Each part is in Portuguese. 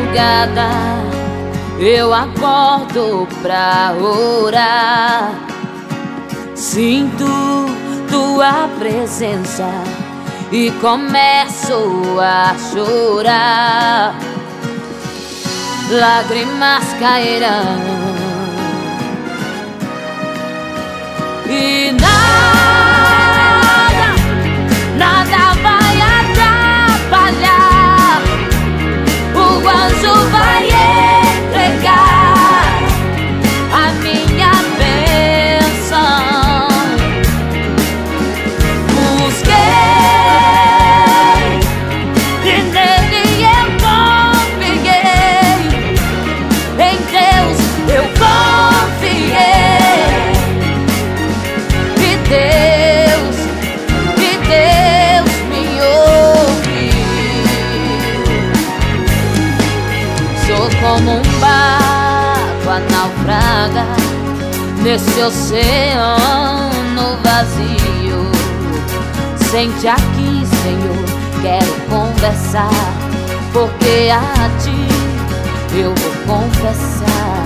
madrugada eu acordo pra orar. Sinto tua presença e começo a chorar. Lágrimas cairão e nada vai atrapalhar. O anjo vai entregar a minha bênção. Busquei e nele eu confiei. Em Deus eu confiei. E Deus me ouviu. Sou como um barco a naufragar nesse oceano vazio. Sente aqui, Senhor, quero conversar, porque a ti eu vou confessar.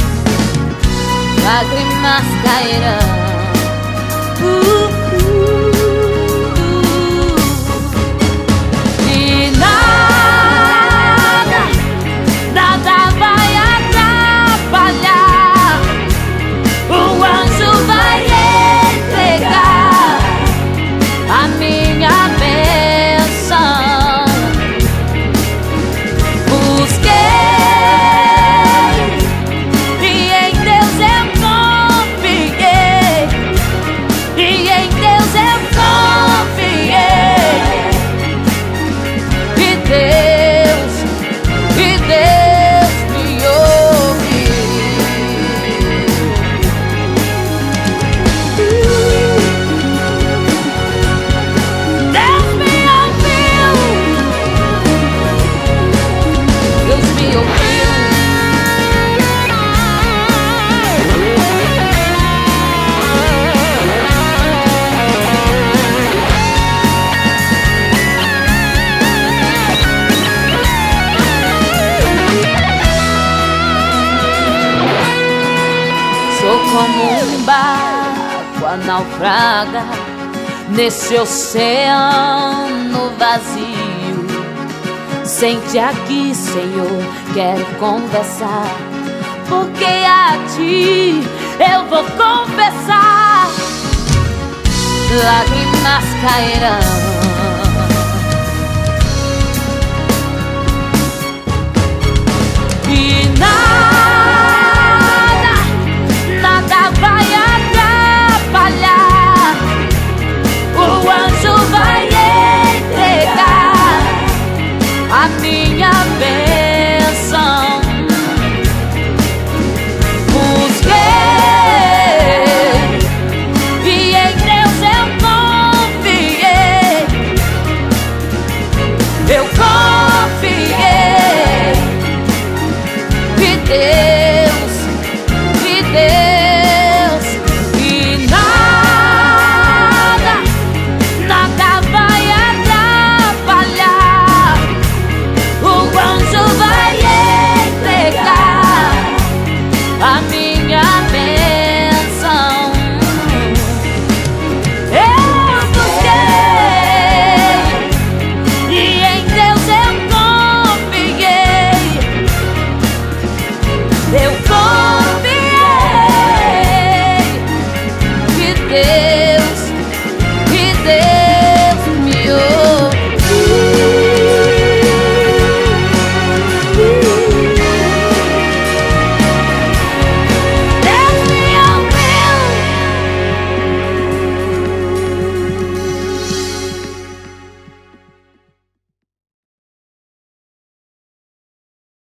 Lágrimas cairão e nada vai atrapalhar. O anjo vai entregar a minha bênção. Busquei e em Deus eu confiei. E em Deus eu confiei. E Deus me ouviu. Deus me ouviu. Deus me ouviu. Sou como um barco a naufragar nesse oceano vazio. Sente aqui, Senhor, quero conversar, porque a ti eu vou confessar. Lágrimas cairão